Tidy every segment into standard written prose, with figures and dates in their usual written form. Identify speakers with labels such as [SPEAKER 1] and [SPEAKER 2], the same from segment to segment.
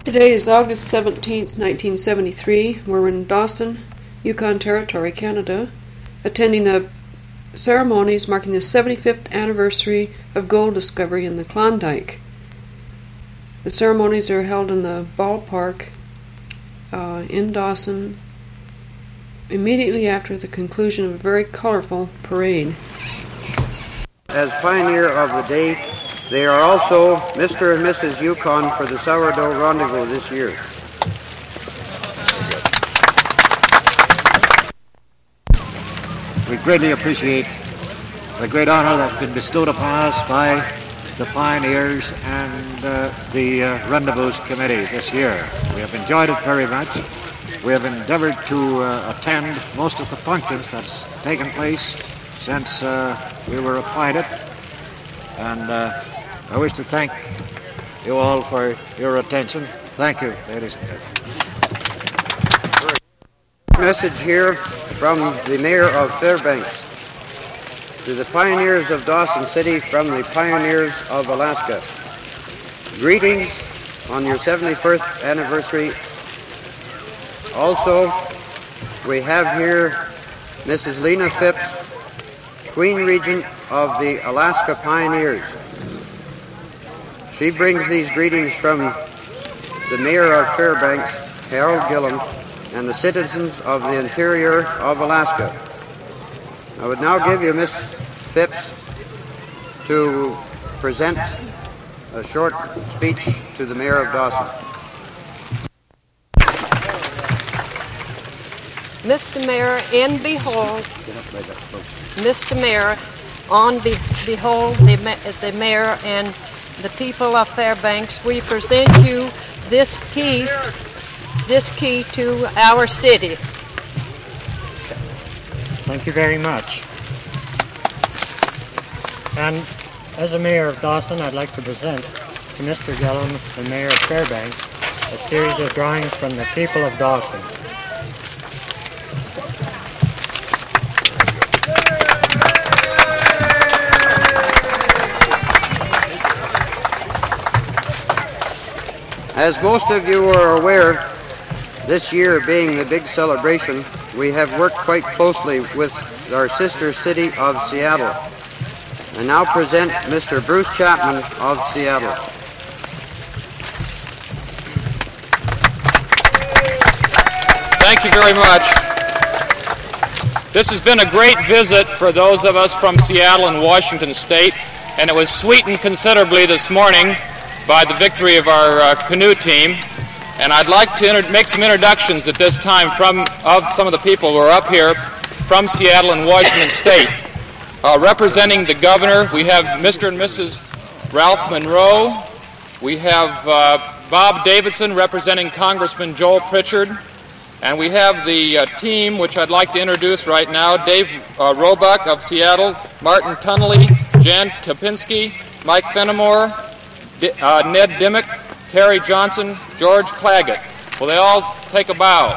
[SPEAKER 1] Today is August 17th, 1973. We're in Dawson, Yukon Territory, Canada, attending the ceremonies marking the 75th anniversary of gold discovery in the Klondike. The ceremonies are held in the ballpark in Dawson immediately after the conclusion of a very colorful parade.
[SPEAKER 2] As pioneer of the day, they are also Mr. and Mrs. Yukon for the Sourdough Rendezvous this year.
[SPEAKER 3] We greatly appreciate the great honor that's been bestowed upon us by the pioneers and the Rendezvous Committee this year. We have enjoyed it very much. We have endeavored to attend most of the functions that's taken place since we were appointed, and I wish to thank you all for your attention. Thank you, ladies and gentlemen.
[SPEAKER 2] Message here from the Mayor of Fairbanks to the pioneers of Dawson City from the pioneers of Alaska. Greetings on your 71st anniversary. Also, we have here Mrs. Lena Phipps, Queen Regent of the Alaska Pioneers. She brings these greetings from the Mayor of Fairbanks, Harold Gillum, and the citizens of the interior of Alaska. I would now give you Miss Phipps to present a short speech to the Mayor of Dawson.
[SPEAKER 4] Mr. Mayor, and behold, Mr. Mayor, behold the Mayor and the people of Fairbanks, we present you this key to our city.
[SPEAKER 5] Thank you very much. And as the Mayor of Dawson, I'd like to present to Mr. Gillum, the Mayor of Fairbanks, a series of drawings from the people of Dawson.
[SPEAKER 2] As most of you are aware, this year being the big celebration, we have worked quite closely with our sister city of Seattle. I now present Mr. Bruce Chapman of Seattle.
[SPEAKER 6] Thank you very much. This has been a great visit for those of us from Seattle and Washington State, and it was sweetened considerably this morning by the victory of our canoe team. And I'd like to make some introductions at this time of some of the people who are up here from Seattle and Washington State. Representing the governor, we have Mr. and Mrs. Ralph Monroe. We have Bob Davidson representing Congressman Joel Pritchard. And we have the team, which I'd like to introduce right now: Dave Roebuck of Seattle, Martin Tunnelly, Jan Topinski, Mike Fenimore, Ned Dimmick, Terry Johnson, George Claggett. Will they all take a bow?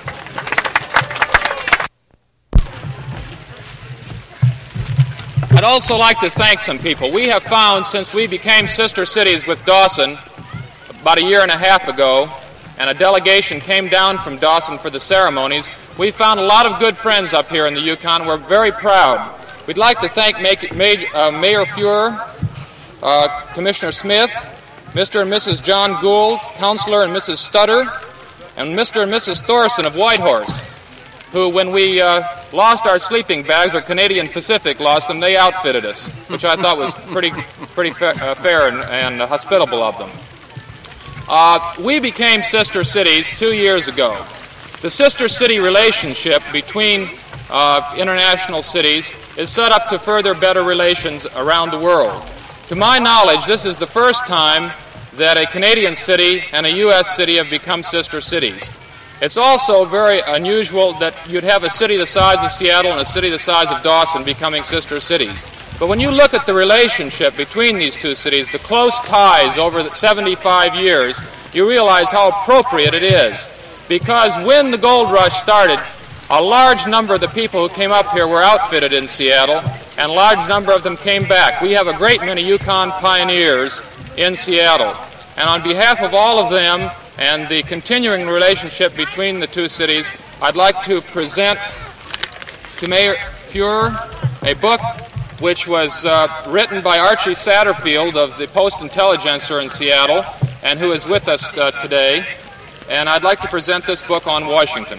[SPEAKER 6] I'd also like to thank some people. We have found, since we became sister cities with Dawson about a year and a half ago, and a delegation came down from Dawson for the ceremonies, we found a lot of good friends up here in the Yukon. We're very proud. We'd like to thank Mayor Fuhrer, Commissioner Smith, Mr. and Mrs. John Gould, Councilor and Mrs. Stutter, and Mr. and Mrs. Thorson of Whitehorse, who, when we lost our sleeping bags, or Canadian Pacific lost them, they outfitted us, which I thought was pretty fair and hospitable of them. We became sister cities 2 years ago. The sister city relationship between international cities is set up to further better relations around the world. To my knowledge, this is the first time that a Canadian city and a U.S. city have become sister cities. It's also very unusual that you'd have a city the size of Seattle and a city the size of Dawson becoming sister cities. But when you look at the relationship between these two cities, the close ties over 75 years, you realize how appropriate it is. Because when the gold rush started, a large number of the people who came up here were outfitted in Seattle, and a large number of them came back. We have a great many Yukon pioneers in Seattle. And on behalf of all of them, and the continuing relationship between the two cities, I'd like to present to Mayor Fuhrer a book which was written by Archie Satterfield of the Post-Intelligencer in Seattle, and who is with us today. And I'd like to present this book on Washington.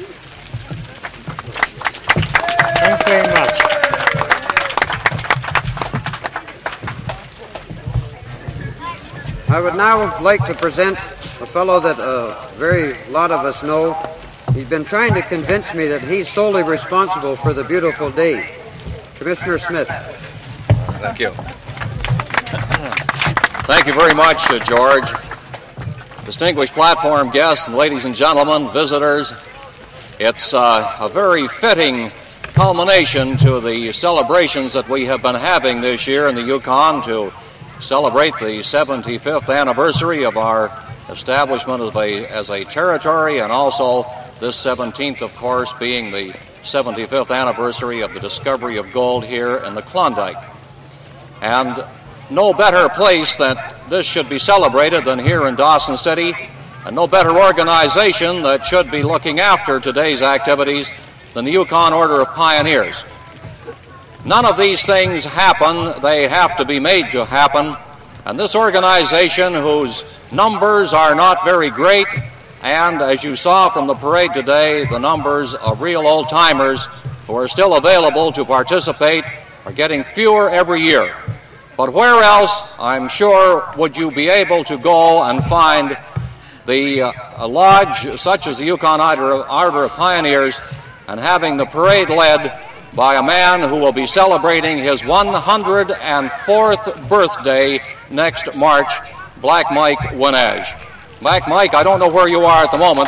[SPEAKER 5] Thanks very much.
[SPEAKER 2] I would now like to present a fellow that a very lot of us know. He's been trying to convince me that he's solely responsible for the beautiful day. Commissioner Smith.
[SPEAKER 7] Thank you. Thank you very much, George. Distinguished platform guests, ladies and gentlemen, visitors, it's a very fitting culmination to the celebrations that we have been having this year in the Yukon to celebrate the 75th anniversary of our establishment as a territory, and also this 17th, of course, being the 75th anniversary of the discovery of gold here in the Klondike. And no better place that this should be celebrated than here in Dawson City, and no better organization that should be looking after today's activities than the Yukon Order of Pioneers. None of these things happen, they have to be made to happen, and this organization, whose numbers are not very great, and as you saw from the parade today, the numbers of real old-timers who are still available to participate are getting fewer every year. But where else, I'm sure, would you be able to go and find a lodge such as the Yukon Order of Pioneers, and having the parade led by a man who will be celebrating his 104th birthday next March, Black Mike Winage. Black Mike, I don't know where you are at the moment.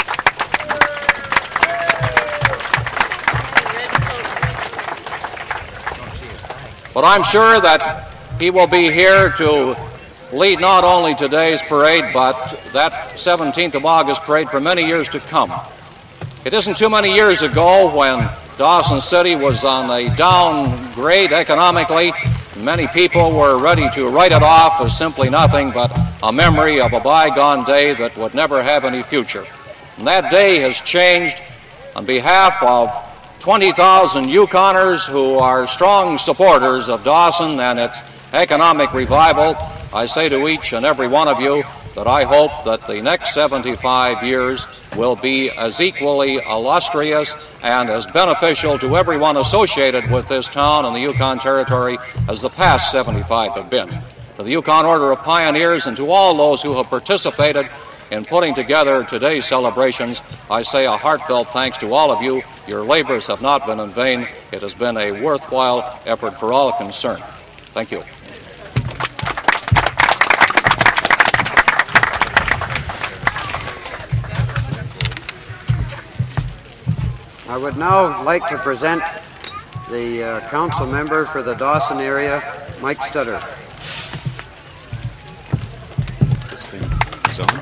[SPEAKER 7] But I'm sure that he will be here to lead not only today's parade, but that 17th of August parade for many years to come. It isn't too many years ago when Dawson City was on a downgrade economically. Many people were ready to write it off as simply nothing but a memory of a bygone day that would never have any future. And that day has changed. On behalf of 20,000 Yukoners who are strong supporters of Dawson and its economic revival, I say to each and every one of you that I hope that the next 75 years will be as equally illustrious and as beneficial to everyone associated with this town and the Yukon Territory as the past 75 have been. To the Yukon Order of Pioneers and to all those who have participated in putting together today's celebrations, I say a heartfelt thanks to all of you. Your labors have not been in vain. It has been a worthwhile effort for all concerned. Thank you.
[SPEAKER 2] I would now like to present the council member for the Dawson area, Mike Stutter.
[SPEAKER 8] This thing is on.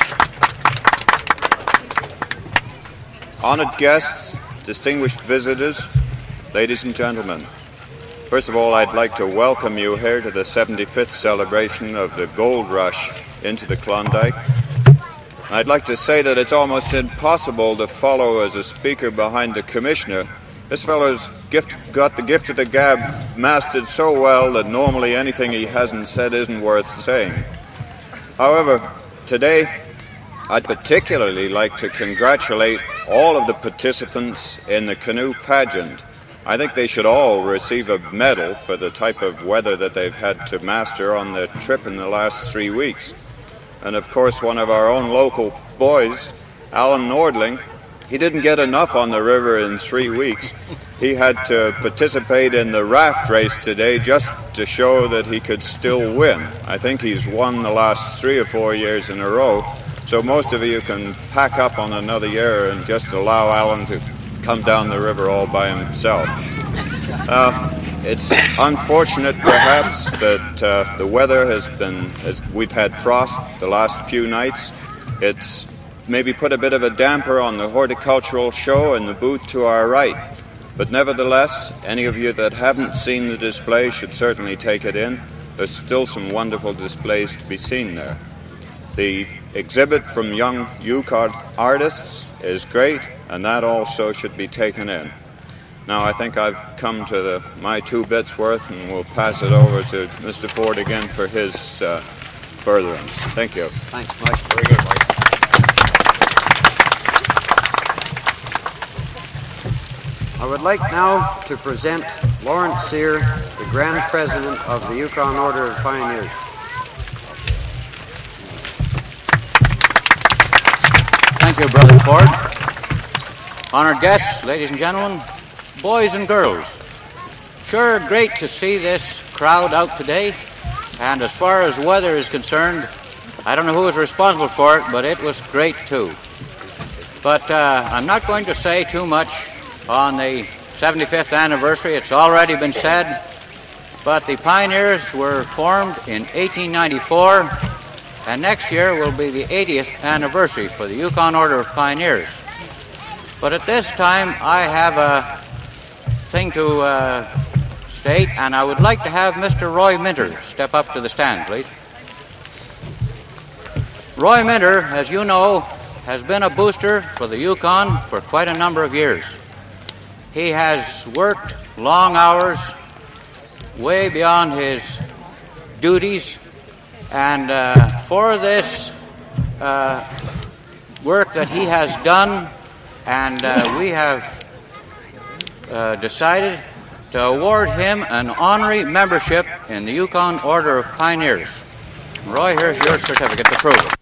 [SPEAKER 8] Honored guests, distinguished visitors, ladies and gentlemen. First of all, I'd like to welcome you here to the 75th celebration of the gold rush into the Klondike. I'd like to say that it's almost impossible to follow as a speaker behind the commissioner. This fellow's got the gift of the gab mastered so well that normally anything he hasn't said isn't worth saying. However, today I'd particularly like to congratulate all of the participants in the canoe pageant. I think they should all receive a medal for the type of weather that they've had to master on their trip in the last 3 weeks. And of course, one of our own local boys, Alan Nordling, he didn't get enough on the river in 3 weeks. He had to participate in the raft race today just to show that he could still win. I think he's won the last 3 or 4 years in a row. So most of you can pack up on another year and just allow Alan to come down the river all by himself. It's unfortunate, perhaps, that the weather we've had frost the last few nights. It's maybe put a bit of a damper on the horticultural show in the booth to our right. But nevertheless, any of you that haven't seen the display should certainly take it in. There's still some wonderful displays to be seen there. The exhibit from young Yukon artists is great, and that also should be taken in. Now I think I've come to my 2 bits worth, and we'll pass it over to Mr. Ford again for his furtherance. Thank you.
[SPEAKER 2] Thanks, Mike.
[SPEAKER 8] Very good, Mike.
[SPEAKER 2] I would like now to present Lawrence Sear, the Grand President of the Yukon Order of Pioneers.
[SPEAKER 9] Thank you, Brother Ford. Honored guests, ladies and gentlemen, boys and girls. Sure great to see this crowd out today. And as far as weather is concerned, I don't know who was responsible for it, but it was great too. But I'm not going to say too much on the 75th anniversary. It's already been said. But the Pioneers were formed in 1894, and next year will be the 80th anniversary for the Yukon Order of Pioneers. But at this time, I have a thing to state, and I would like to have Mr. Roy Minter step up to the stand, please. Roy Minter, as you know, has been a booster for the Yukon for quite a number of years. He has worked long hours, way beyond his duties, and for this work that he has done, and we have decided to award him an honorary membership in the Yukon Order of Pioneers. Roy, here's your certificate to prove it.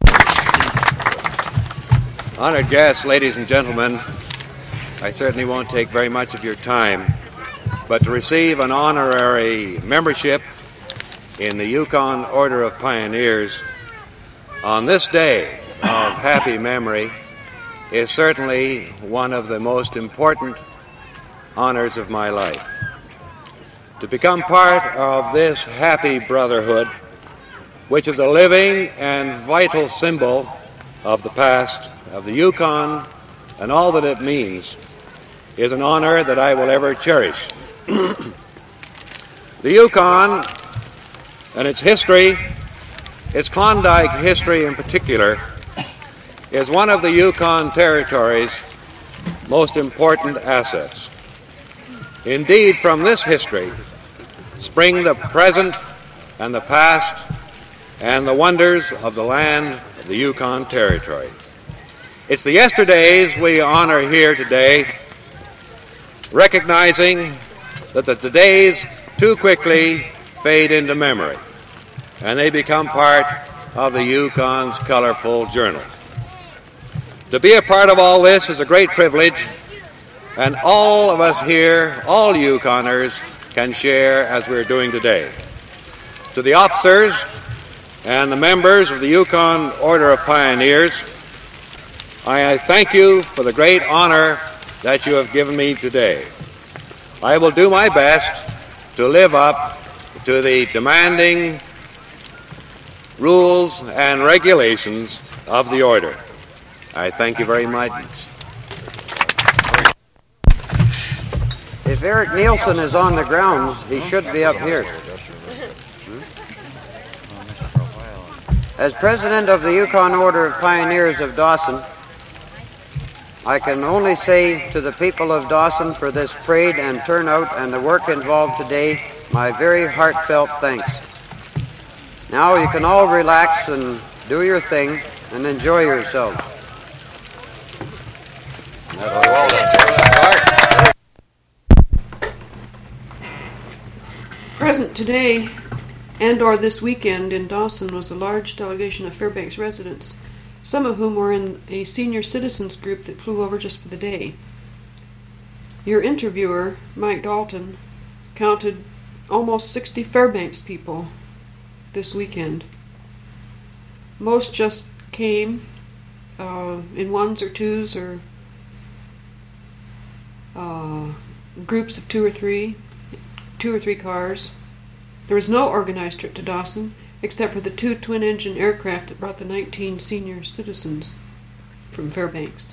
[SPEAKER 10] Honored guests, ladies and gentlemen, I certainly won't take very much of your time, but to receive an honorary membership in the Yukon Order of Pioneers on this day of happy memory is certainly one of the most important honors of my life. To become part of this happy brotherhood, which is a living and vital symbol of the past, of the Yukon, and all that it means, is an honor that I will ever cherish. The Yukon and its history, its Klondike history in particular, is one of the Yukon Territory's most important assets. Indeed, from this history spring the present and the past and the wonders of the land of the Yukon Territory. It's the yesterdays we honor here today, recognizing that the todays too quickly fade into memory, and they become part of the Yukon's colorful journal. To be a part of all this is a great privilege, and all of us here, all Yukoners, can share as we're doing today. To the officers and the members of the Yukon Order of Pioneers, I thank you for the great honor that you have given me today. I will do my best to live up to the demanding rules and regulations of the Order. I thank you very much.
[SPEAKER 2] If Eric Nielsen is on the grounds, he should be up here. As president of the Yukon Order of Pioneers of Dawson, I can only say to the people of Dawson for this parade and turnout and the work involved today, my very heartfelt thanks. Now you can all relax and do your thing and enjoy yourselves.
[SPEAKER 1] Present today and or this weekend in Dawson was a large delegation of Fairbanks residents, some of whom were in a senior citizens group that flew over just for the day. Your interviewer, Mike Dalton, counted almost 60 Fairbanks people this weekend. Most just came in ones or twos or groups of two or three cars. There was no organized trip to Dawson, except for the 2 twin-engine aircraft that brought the 19 senior citizens from Fairbanks.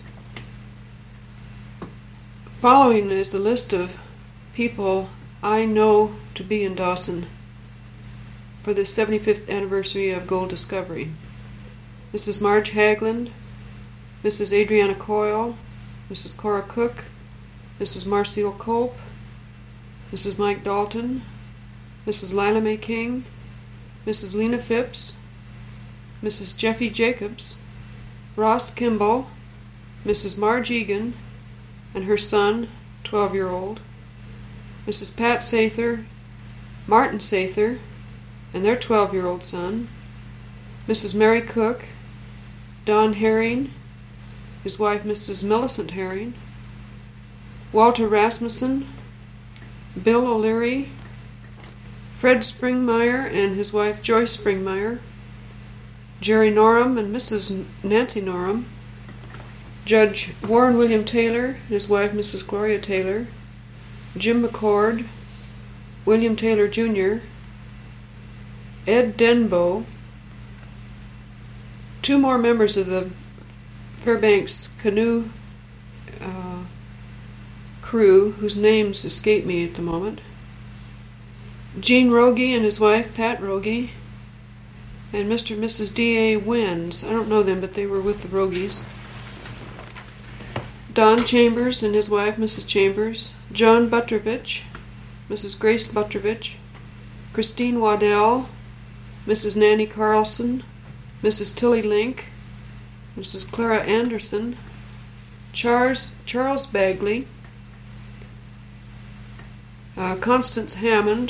[SPEAKER 1] Following is the list of people I know to be in Dawson for the 75th anniversary of gold discovery. Mrs. Marge Hagland, Mrs. Adriana Coyle, Mrs. Cora Cook, Mrs. Marcel Cope, Mrs. Mike Dalton, Mrs. Lila Mae King, Mrs. Lena Phipps, Mrs. Jeffy Jacobs, Ross Kimball, Mrs. Marge Egan, and her son, 12-year-old, Mrs. Pat Sather, Martin Sather, and their 12-year-old son, Mrs. Mary Cook, Don Herring, his wife Mrs. Millicent Herring, Walter Rasmussen, Bill O'Leary, Fred Springmeyer and his wife Joyce Springmeyer, Jerry Norum and Mrs. Nancy Norum, Judge Warren William Taylor and his wife Mrs. Gloria Taylor, Jim McCord, William Taylor Jr., Ed Denbo, two more members of the Fairbanks canoe crew whose names escape me at the moment, Gene Rogie and his wife Pat Rogie, and Mr. and Mrs. D.A. Wins. I don't know them, but they were with the Rogies. Don Chambers and his wife Mrs. Chambers, John Butrovich, Mrs. Grace Butrovich, Christine Waddell, Mrs. Nanny Carlson, Mrs. Tilly Link, Mrs. Clara Anderson, Charles Bagley, Constance Hammond,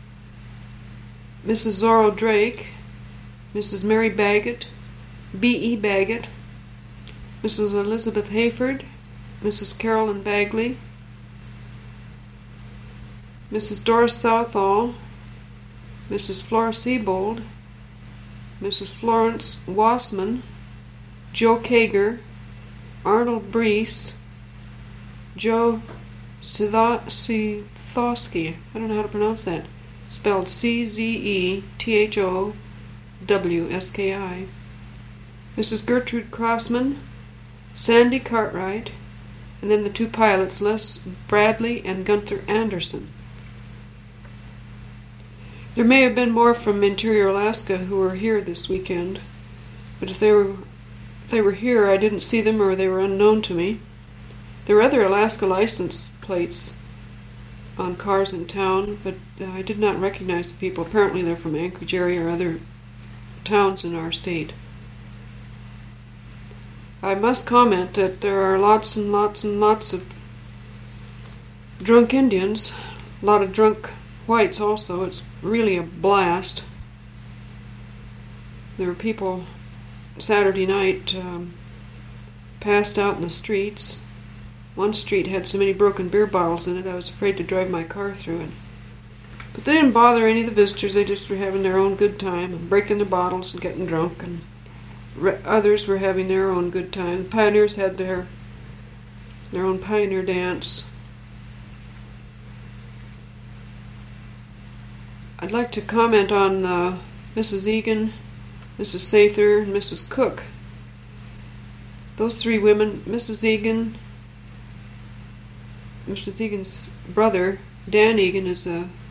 [SPEAKER 1] Mrs. Zorro Drake, Mrs. Mary Baggett, B.E. Baggett, Mrs. Elizabeth Hayford, Mrs. Carolyn Bagley, Mrs. Doris Southall, Mrs. Flora Siebold, Mrs. Florence Wassman, Joe Kager, Arnold Brees, Joe Sithowski, I don't know how to pronounce that, spelled Czethowski, Mrs. Gertrude Crossman, Sandy Cartwright, and then the two pilots, Les Bradley and Gunther Anderson. There may have been more from Interior Alaska who were here this weekend, but if they were here, I didn't see them or they were unknown to me. There were other Alaska license plates on cars in town, but I did not recognize the people. Apparently they're from Anchorage area or other towns in our state. I must comment that there are lots and lots and lots of drunk Indians, a lot of drunk whites also. It's really a blast. There were people Saturday night passed out in the streets. One street had so many broken beer bottles in it I was afraid to drive my car through it. But they didn't bother any of the visitors. They just were having their own good time and breaking their bottles and getting drunk, and others were having their own good time. The pioneers had their own pioneer dance. I'd like to comment on Mrs. Egan, Mrs. Sather, and Mrs. Cook. Those three women, Mrs. Egan's brother, Dan Egan, is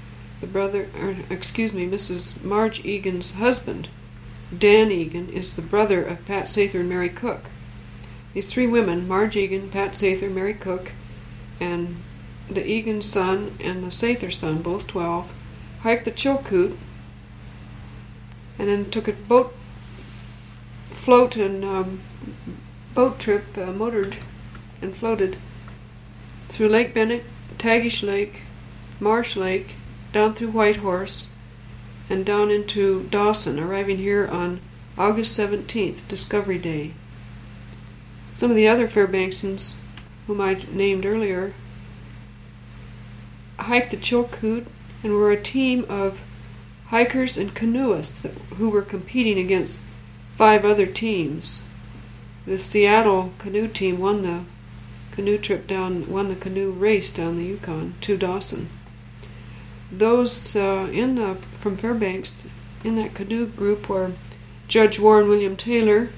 [SPEAKER 1] Mrs. Marge Egan's husband. Dan Egan is the brother of Pat Sather and Mary Cook. These three women, Marge Egan, Pat Sather, Mary Cook, and the Egan son and the Sather son, both 12, hiked the Chilkoot and then took a boat trip, motored and floated through Lake Bennett, Tagish Lake, Marsh Lake, down through Whitehorse, and down into Dawson, arriving here on August 17th, Discovery Day. Some of the other Fairbanksians, whom I named earlier, hiked the Chilkoot and were a team of hikers and canoeists who were competing against 5 other teams. The Seattle canoe team won the canoe race down the Yukon to Dawson. Those from Fairbanks in that canoe group were Judge Warren William Taylor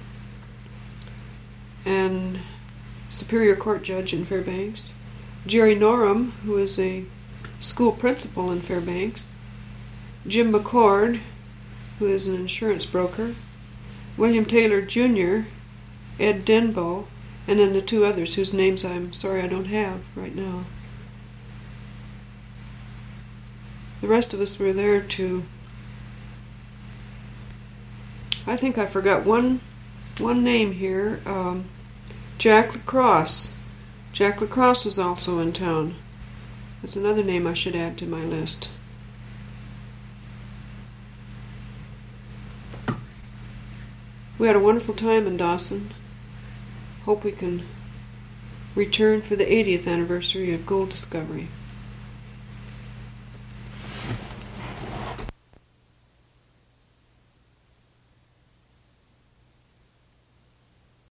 [SPEAKER 1] and Superior Court Judge in Fairbanks, Jerry Norum, who is a school principal in Fairbanks, Jim McCord, who is an insurance broker, William Taylor Jr., Ed Denbo, and then the two others whose names I'm sorry I don't have right now. The rest of us were there to... I think I forgot one name here. Jack LaCrosse. Jack LaCrosse was also in town. That's another name I should add to my list. We had a wonderful time in Dawson. Hope we can return for the 80th anniversary of gold discovery.